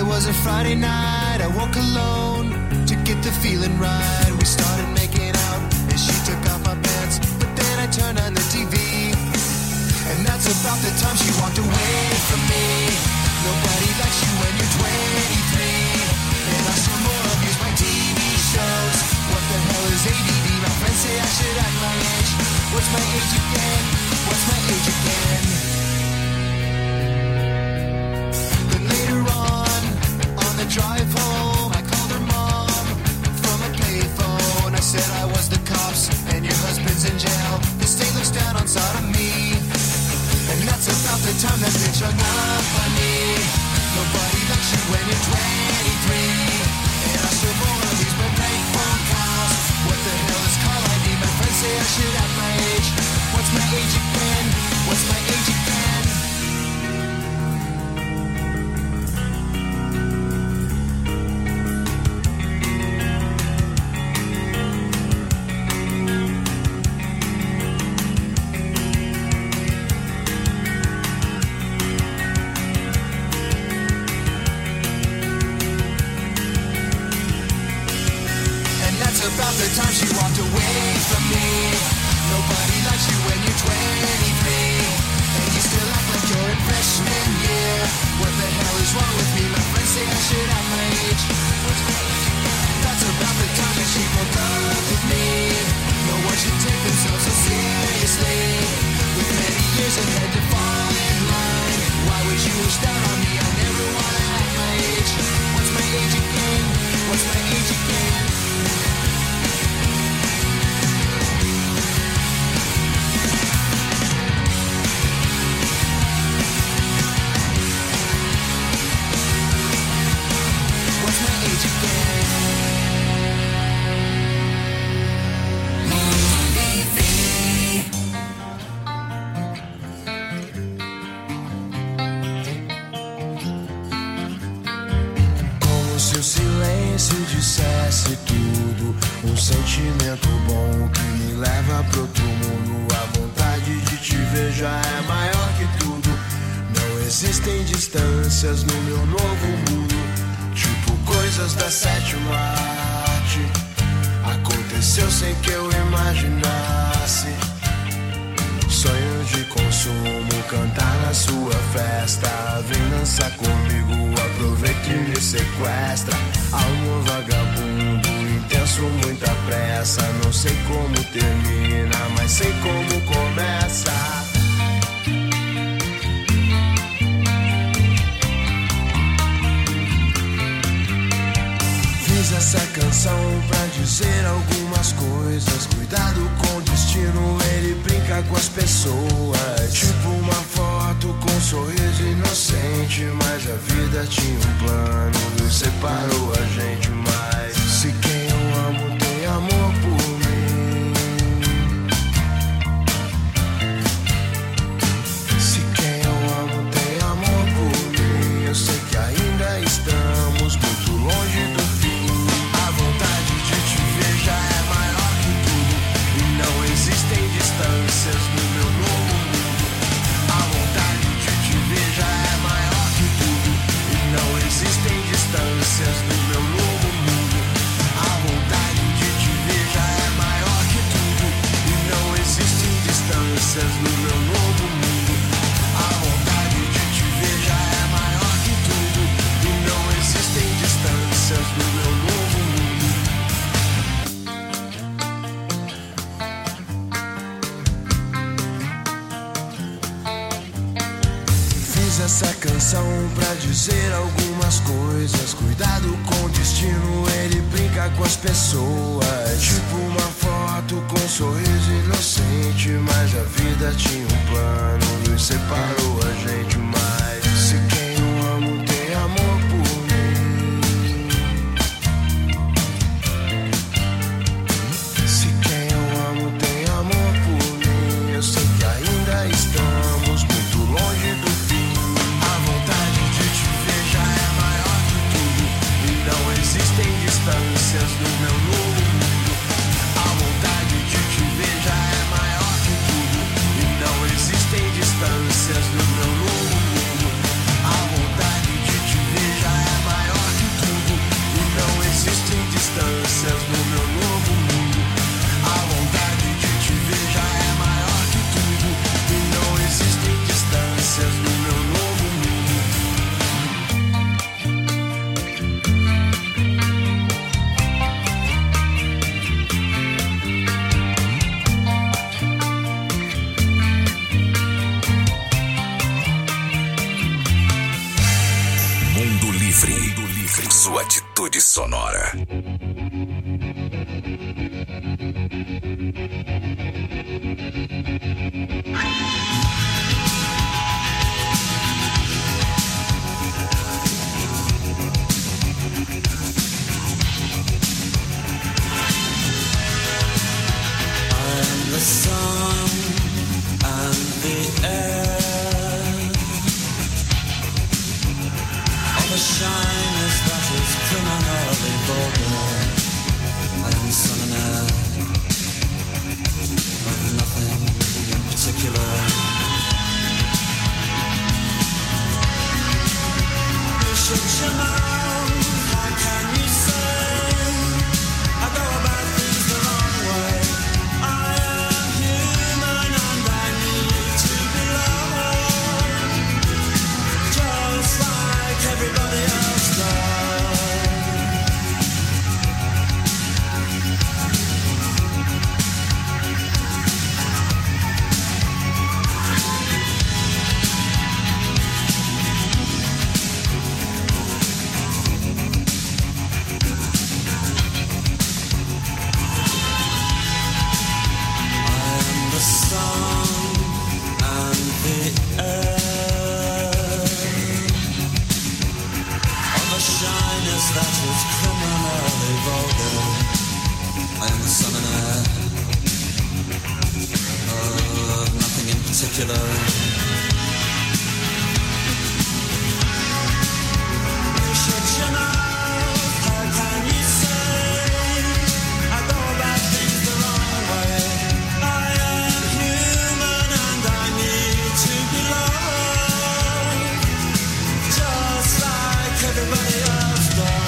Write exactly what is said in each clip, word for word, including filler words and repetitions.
It was a Friday night, I woke alone to get the feeling right. We started making out and she took off my pants, but then I turned on the T V, and that's about the time she walked away from me. Nobody likes you when you're twenty-three, and I still more abuse my T V shows. What the hell is A D D? My friends say I should act my age. What's my age again? What's my age again? Then later on, on the drive home, I called her mom from a payphone. I said I was the cops and your husband's in jail. The state looks down on sodomy, and that's about the time that bitch hung up on me. Nobody likes you when you're twenty-three, and I still more of these but prank phone calls. What the hell is call I D? My friends say I should act my age. What's my age again? What's my age again? About the time she walked away from me. Nobody likes you when you're twenty-three, and you still act like you're in freshman year. What the hell is wrong with me? My friends say I should act my age. That's about the time that she broke up with me. No one should take themselves so seriously, with many years ahead to fall in line. Why would you wish down on me? I never wanna act my age. What's my age again? What's my age again? Dissesse tudo, um sentimento bom que me leva pro outro mundo. A vontade de te ver já é maior que tudo. Não existem distâncias no meu novo mundo, tipo coisas da sétima arte. Aconteceu sem que eu imaginasse. Sonho de consumo, cantar na sua festa. Vem dançar comigo, aproveita e me sequestra. Alma vagabundo, intenso, muita pressa. Não sei como termina, mas sei como começa. Fiz essa canção pra dizer algumas coisas. Cuidado com o destino, ele brinca com as pessoas. Tipo uma foto com um sorriso inocente, mas a vida tinha um plano e separou a gente. Mas se quem eu amo tem amor por mim, se quem eu amo tem amor por mim, eu sei que ainda estamos muito longe do fim. A vontade de te ver já é maior que tudo, e não existem distâncias no meu novo mundo. A vontade de te ver já é maior que tudo, e não existem distâncias no meu novo mundo. A vontade de te ver já é maior que tudo, e não existem distâncias no meu novo mundo. A vontade de te ver já é maior que tudo, e não existem distâncias no meu novo mundo. Fiz essa canção pra dizer algumas coisas. Cuidado com o destino, ele brinca com as pessoas. Tipo uma foto com um sorriso inocente, mas a vida tinha um plano e separou a gente. Mas se quem eu amo tem amor por mim, se quem eu amo tem amor por mim, eu sei que ainda estamos muito longe do fim. A vontade de te ver já é maior que tudo, e não existem distâncias no meu novo mundo. A vontade de te ver já é maior que tudo, e não existem distâncias no Amplitude sonora. The sun and the air of a shyness that is criminally vulgar. I am the sun and air of nothing in particular. You should you know, how can you say I go about things the wrong way? I am human and I need to be loved, just like everybody else does. That is criminally vulgar. I am the sun and air of nothing in particular. You should you know, how can you say I go about things the wrong way? I am human and I need to be loved, just like everybody else does.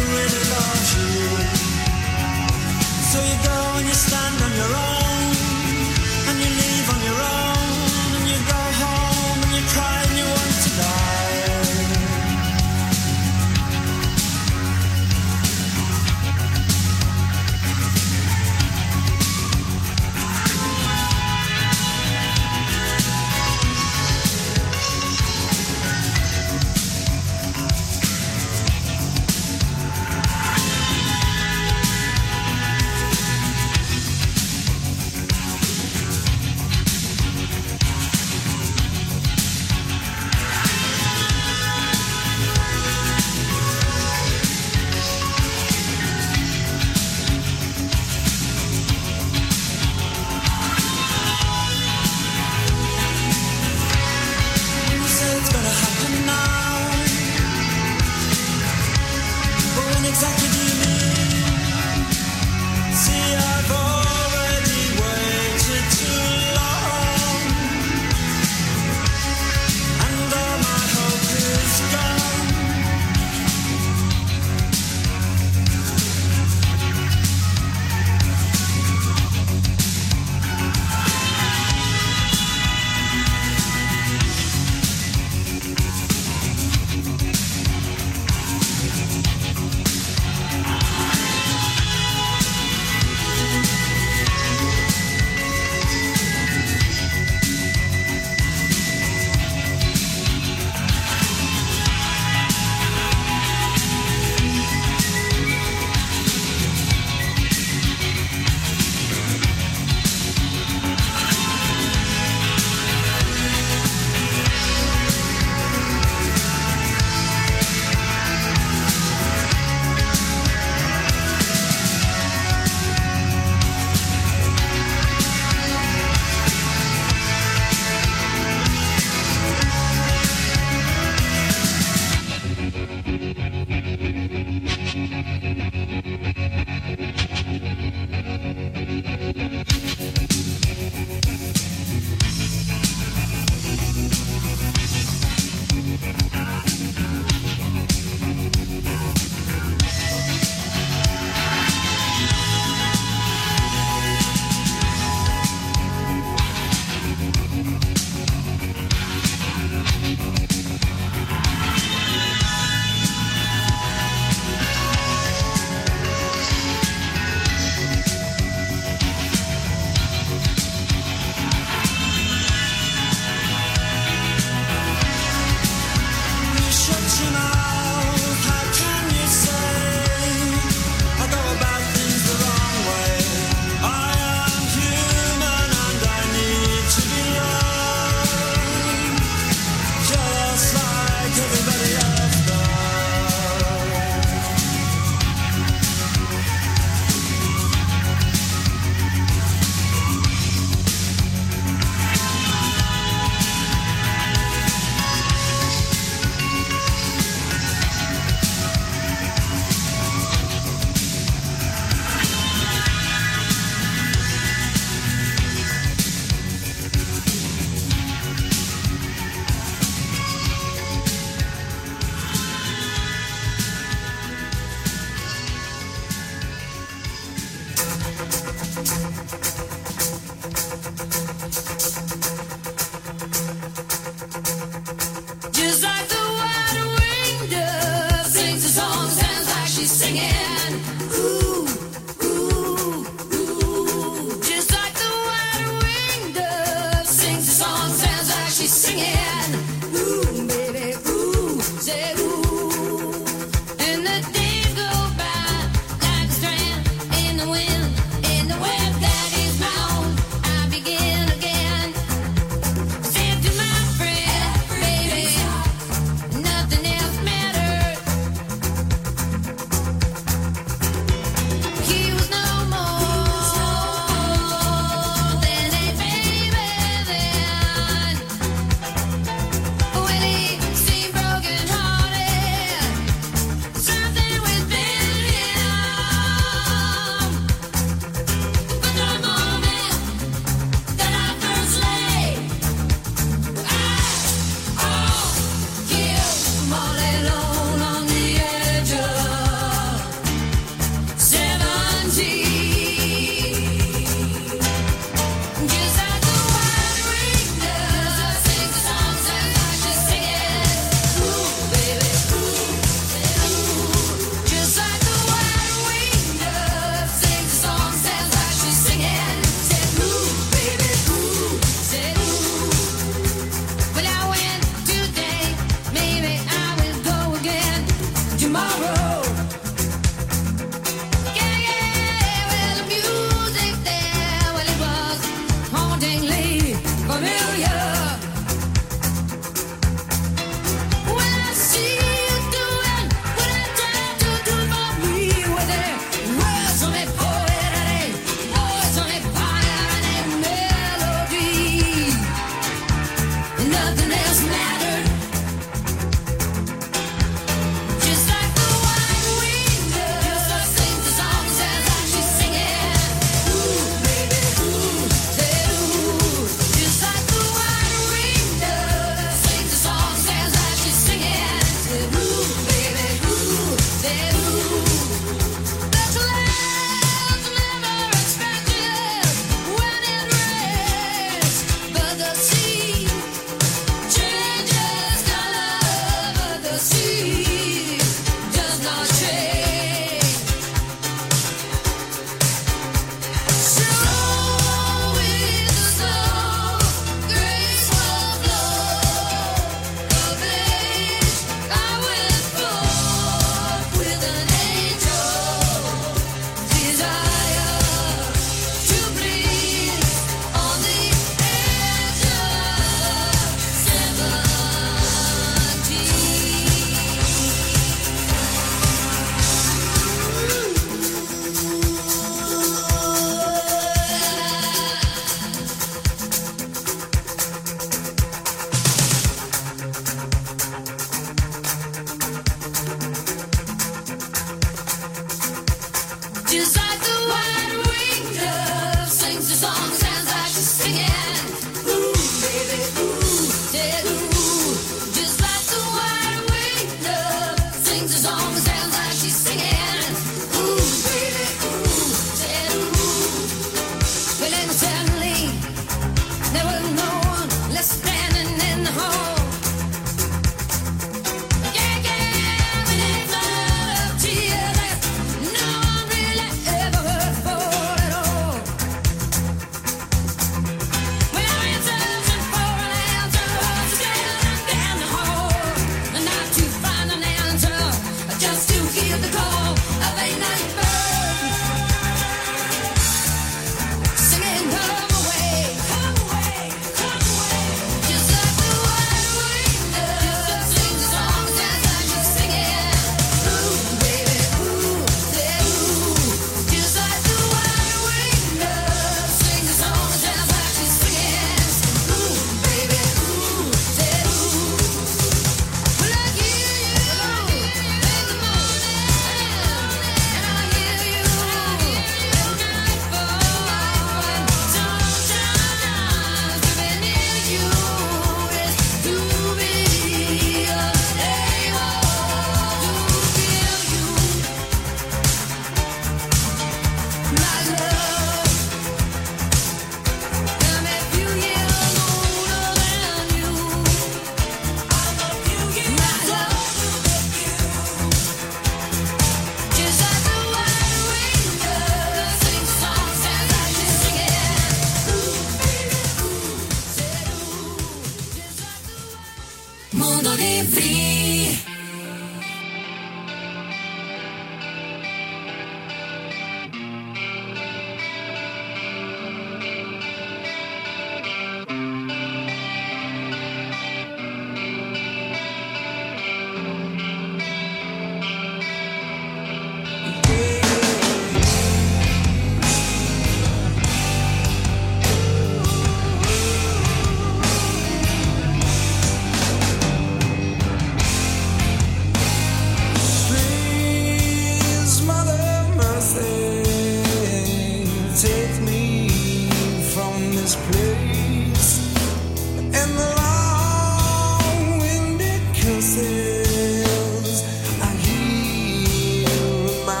this place, and the long-winded curses I hear in my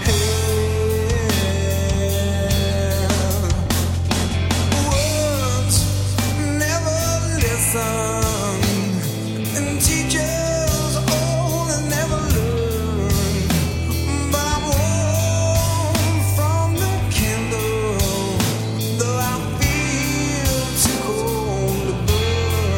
head. Words never listen, and teachers old and never learn. But I'm warm from the candle, though I feel too cold to burn.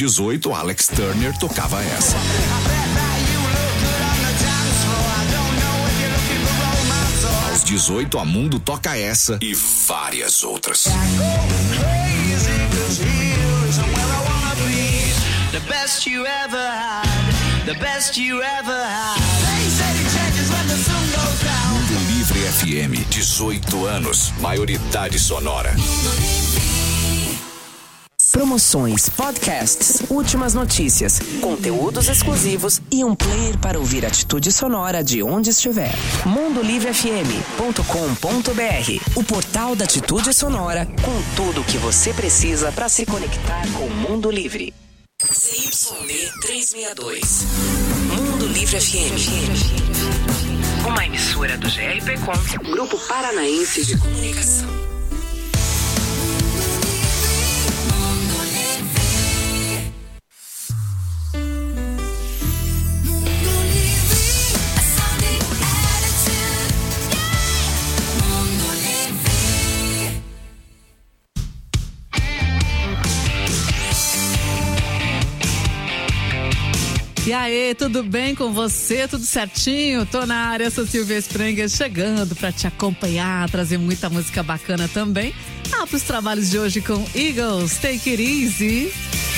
dezoito, Alex Turner tocava essa. Aos dezoito, a Mundo toca essa e várias outras. The best you ever had, the best you ever had. Mundo Livre F M, dezoito anos, maioridade sonora. Promoções, podcasts, últimas notícias, conteúdos exclusivos e um player para ouvir atitude sonora de onde estiver. mundo livre f m ponto com ponto b r, o portal da atitude sonora com tudo o que você precisa para se conectar com o mundo livre. C Y D trezentos e sessenta e dois, Mundo Livre F M. Uma emissora do G R P Com, Grupo Paranaense de Comunicação. E aí, tudo bem com você? Tudo certinho? Tô na área, sou Silvia Sprenger, chegando pra te acompanhar, trazer muita música bacana também. Ah, pros trabalhos de hoje com Eagles, Take It Easy.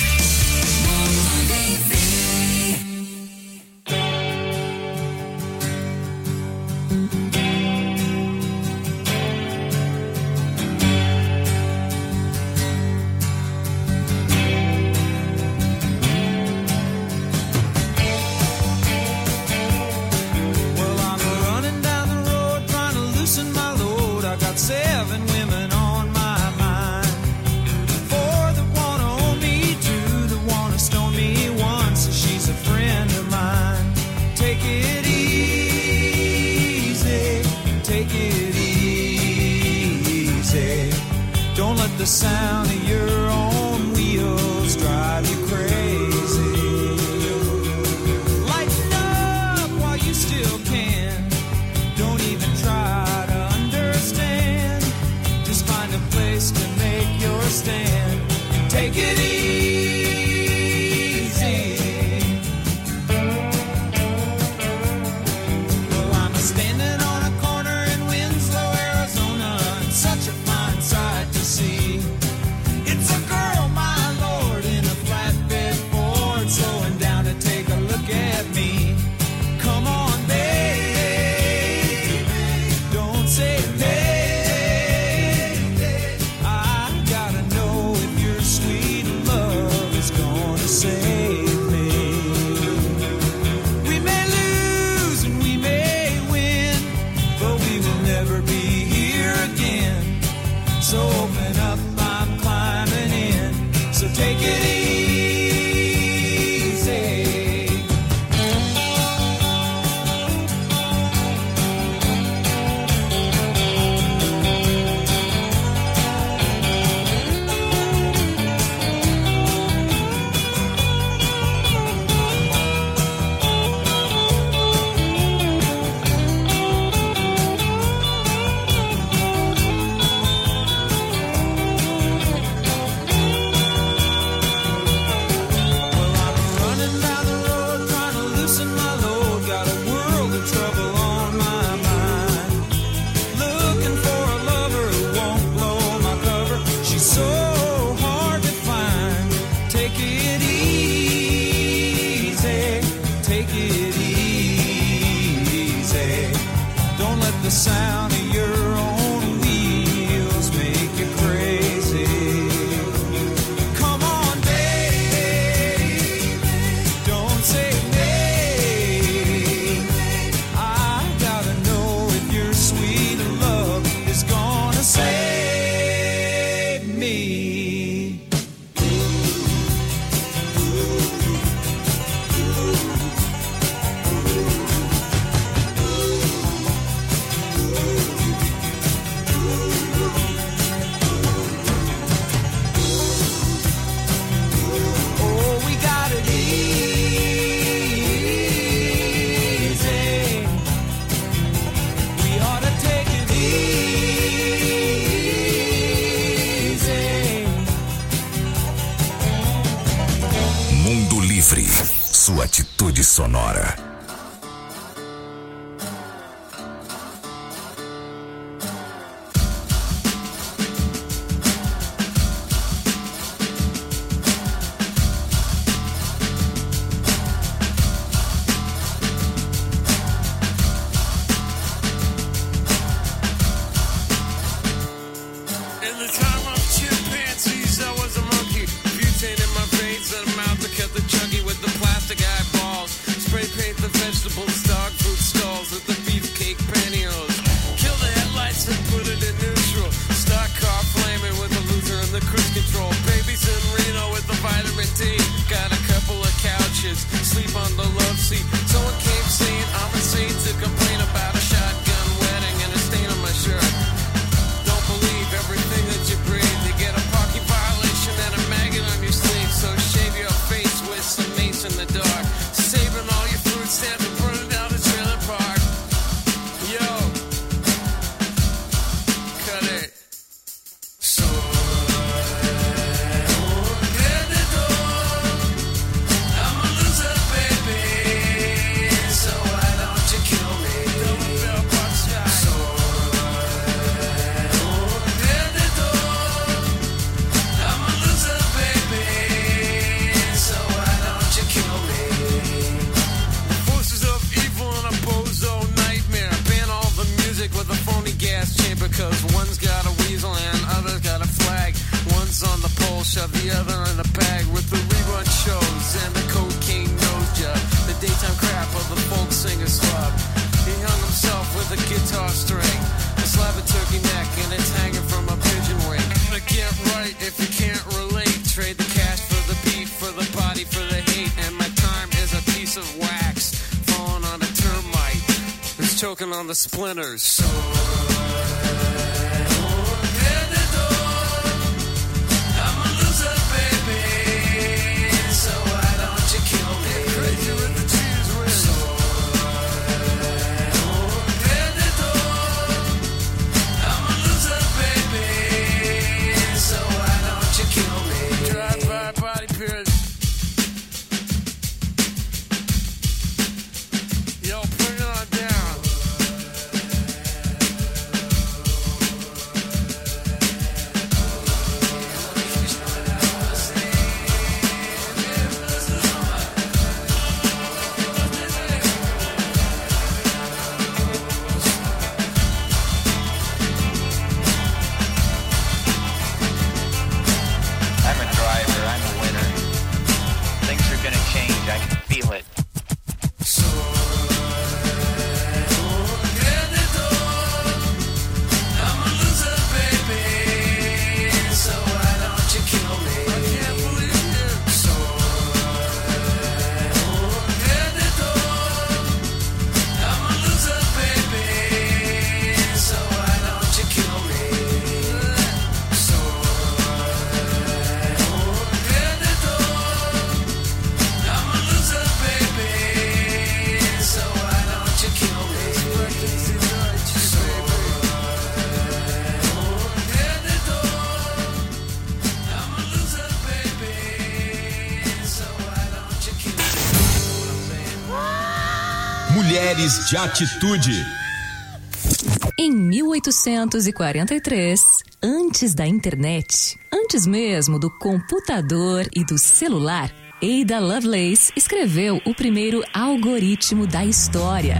The sound of your own wheels drive you crazy. Lighten up while you still can. Don't even try to understand. Just find a place to make your stand. Take it easy. Well, I'm standing on a corner in Winslow, Arizona, and such a fine sight to see. Say, baby, I gotta know sua atitude sonora. On the splinters. Mulheres de Atitude. Em mil oitocentos e quarenta e três, antes da internet, antes mesmo do computador e do celular, Ada Lovelace escreveu o primeiro algoritmo da história.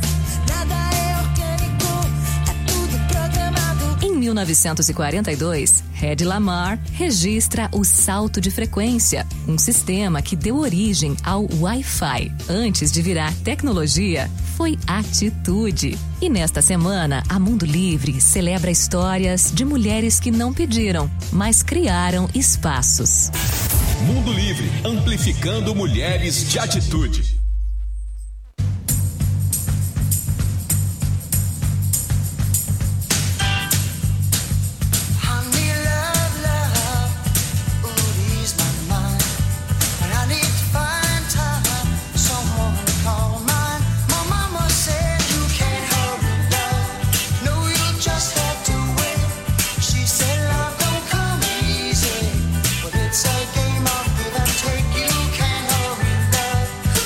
Em mil novecentos e quarenta e dois, Hedy Lamarr registra o salto de frequência, um sistema que deu origem ao Wi-Fi. Antes de virar tecnologia, foi atitude. E nesta semana, a Mundo Livre celebra histórias de mulheres que não pediram, mas criaram espaços. Mundo Livre, amplificando mulheres de atitude. It's a game of give and take. You can't hurry love.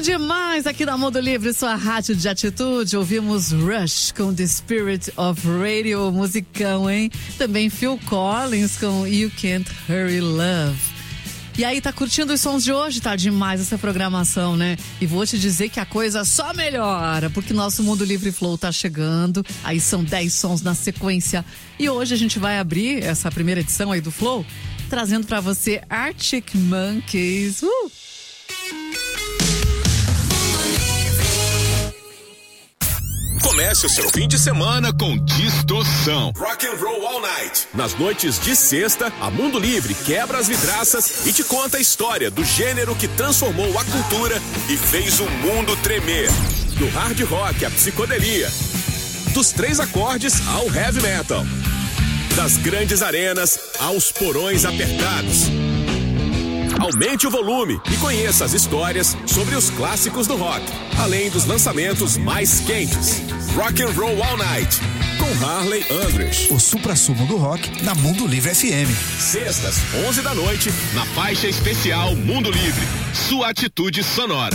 demais aqui na Mundo Livre, sua rádio de atitude. Ouvimos Rush com The Spirit of Radio, musicão, hein? Também Phil Collins com You Can't Hurry Love. E aí, tá curtindo os sons de hoje? Tá demais essa programação, né? E vou te dizer que a coisa só melhora, porque nosso Mundo Livre Flow tá chegando. Aí são dez sons na sequência. E hoje a gente vai abrir essa primeira edição aí do Flow, trazendo pra você Arctic Monkeys. Uh! Comece o seu fim de semana com Distorção. Rock and Roll All Night. Nas noites de sexta, a Mundo Livre quebra as vidraças e te conta a história do gênero que transformou a cultura e fez o mundo tremer. Do hard rock à psicodelia, dos três acordes ao heavy metal, das grandes arenas aos porões apertados. Aumente o volume e conheça as histórias sobre os clássicos do rock, além dos lançamentos mais quentes. Rock and Roll All Night, com Harley Andrews. O suprassumo do rock na Mundo Livre F M. Sextas, onze da noite, na faixa especial Mundo Livre. Sua atitude sonora.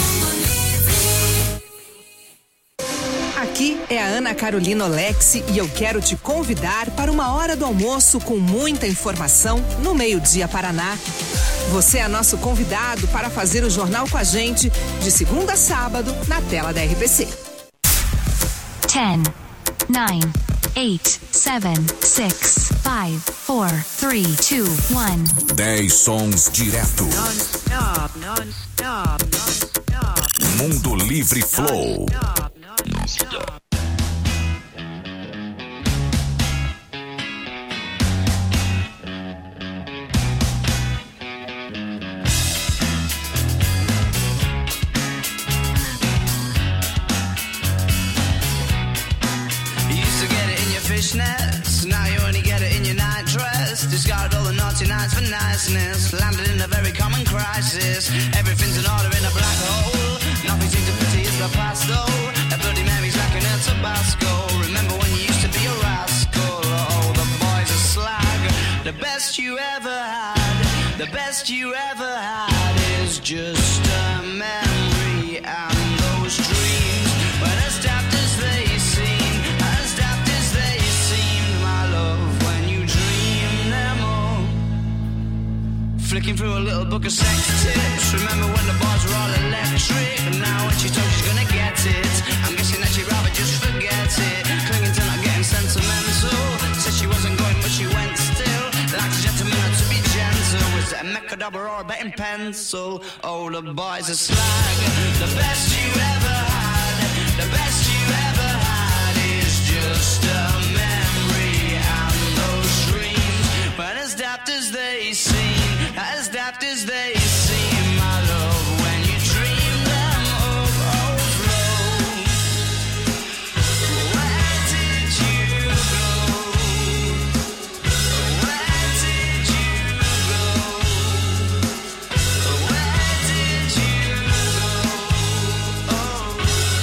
Aqui é a Ana Carolina Olexi e eu quero te convidar para uma hora do almoço com muita informação no Meio-Dia Paraná. Você é nosso convidado para fazer o jornal com a gente de segunda a sábado na tela da R P C. ten, nine, eight, seven, six, five, four, three, two, one. dez sons direto. Non-stop, non-stop, non-stop. Mundo Livre Flow. Non-stop. Fishnets, now you only get it in your night dress. Discarded all the naughty nights for niceness. Landed in a very common crisis. Everything's in order in a black hole. Nothing seems to pity is the past though. A Bloody Mary's like an El Tabasco. Remember when you used to be a rascal? Oh, the boys are slag. The best you ever had, the best you ever had is just a memory and those dreams. But as daft as they seem, as daft as they seemed, my love, when you dream them all. Flicking through a little book of sex tips. Remember when the bars were all electric? And now when she told she's gonna get it, I'm guessing that she'd rather just forget it. Clinging to not getting sentimental. Said she wasn't going but she went still. Like a gentleman had to be gentle. Was it a mecha double or a betting pencil? Oh, the boys are slag. The best you ever had, the best you ever had is just a memory and those dreams. But as daft as they seem, as daft as they seem, my love, when you dream them of overflow. Where did you go? Where did you go? Where did you go? Oh.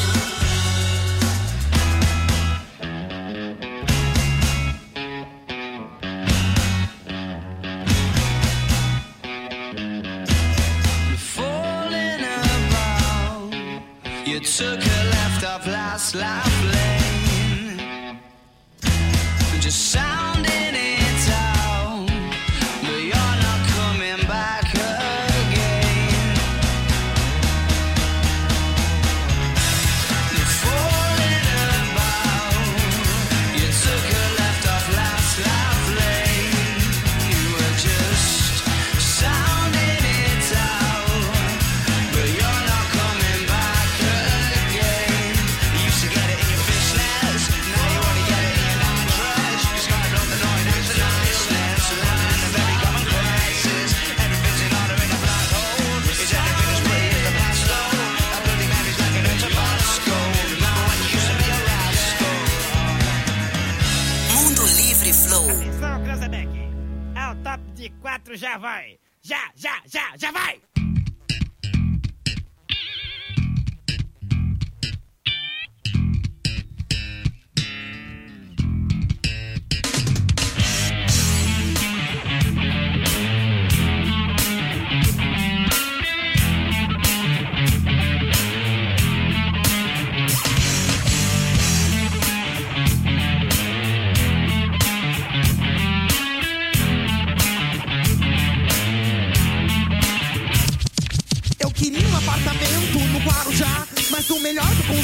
Falling about, you took a left off last life lane, just sounding it out, but you're not coming back again. Falling about, you took a left off last life lane, you were just sounding it out, but you're not coming back again. You used to get it in your fishnets, now you only get it in your night dress. You described all the noise and the niceness, landing in a very common crisis. Everything's in order in a black hole. Is everything as pretty as the past though? A Bloody Mary's like an El Tabasco. Remember when you used to be a rascal? Mundo Livre Flow. Atenção, Cranzebeck. Ao top de quatro já vai. Já, já, já, já vai.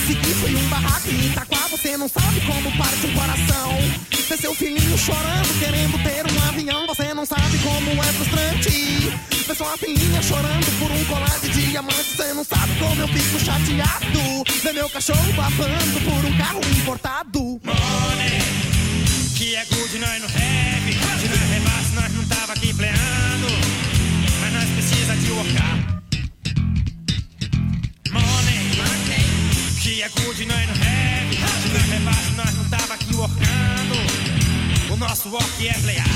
seguir foi um barraco em Itaquá. Você não sabe como parte um coração. Ver seu filhinho chorando, querendo ter um avião. Você não sabe como é frustrante. Ver sua filhinha chorando por um colar de diamante. Você não sabe como eu fico chateado. Ver meu cachorro babando por um carro importado. Money, que é good, nós não heavy. Se nós rebaixo, nós não tava aqui pleando. Mas nós precisa de workar. Money, que é good, nós não heavy. Se nós rebaixo, nós não tava aqui workando. O nosso work é playar.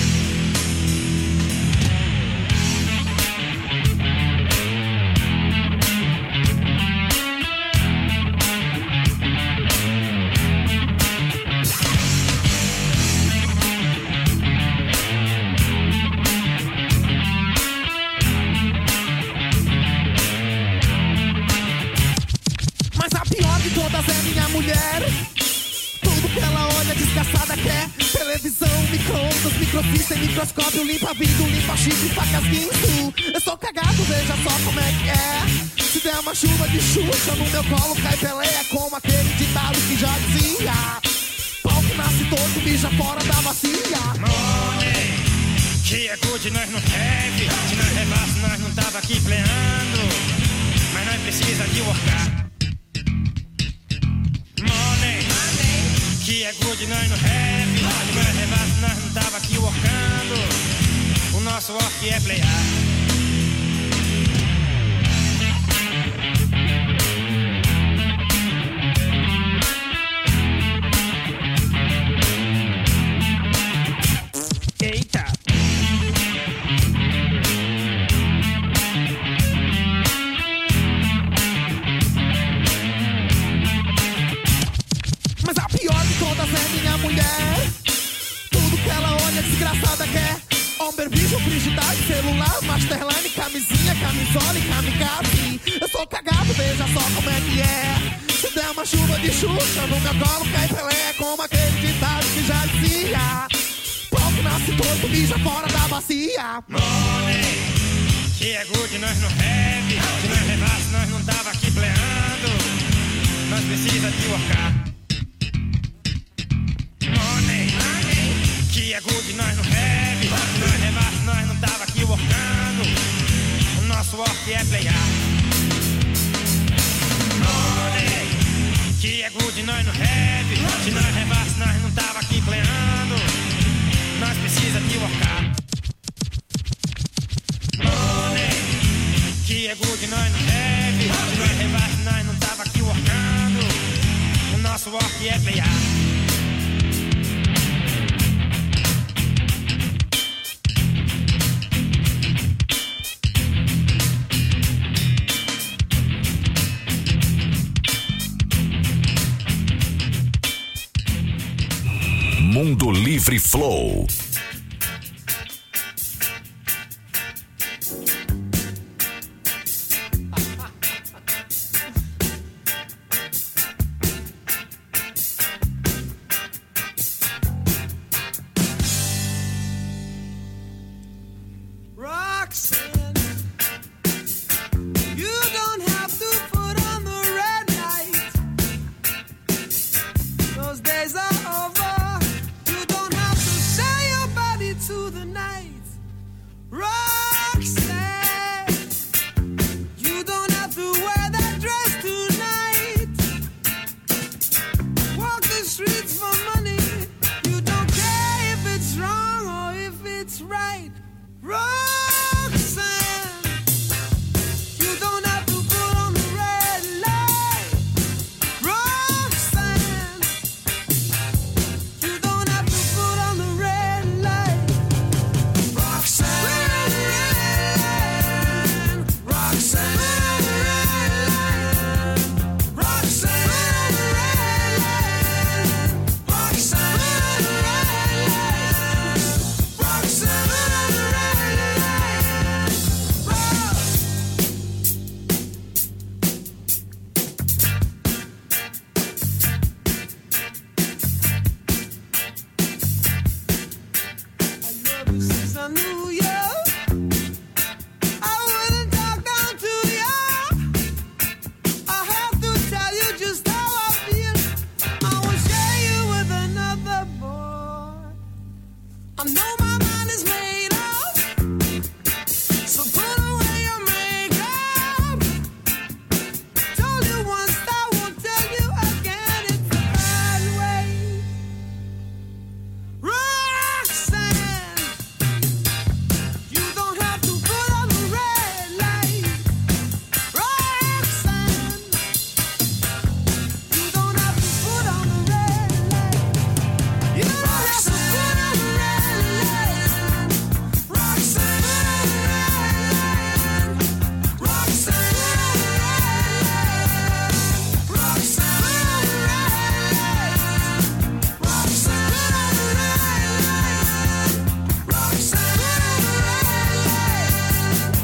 Todas é minha mulher. Tudo que ela olha desgraçada quer. Televisão, micro-ondas, microfície, microscópio, limpa vidro, limpa chifre, facas, guinso. Eu sou cagado, veja só como é que é. Se der uma chuva de Xuxa no meu colo cai Pelé. É como aquele ditado que já dizia: pau que nasce todo, mija fora da bacia. Money, que é good, nós não heavy. Se nós rebaixo, nós não tava aqui pleando. Mas nós precisa de workar. Que é good, nós no heavy. Se nós rebaixo, nós não tava aqui workando. O nosso work é playar. Eita! Mas a pior de todas é minha mulher. Tudo que ela olha desgraçada quer. Homem, bicho, frigidade, celular, masterline, camisinha, camisola e kamikaze. Eu sou cagado, veja só como é que é. Se der uma chuva de Xuxa no meu colo cai Pelé. Como aquele ditado que já dizia: pau que nasce torto, mija fora da bacia. Money, que é good, nós no heavy. Se nós rebaixo, nós não tava aqui pleando. Nós precisa de workar. Money, que é good, nós no heavy. Se nós rebaixo, nós não tava aqui workando. O nosso work é playar. Money, que é good, nós no heavy. Se nós rebaixo, nós não tava aqui pleando. Nós precisa de workar. Money, que é good, nós no heavy. Se nós rebaixo, nós não tava aqui workando. O nosso work é playar. Mundo Livre Flow.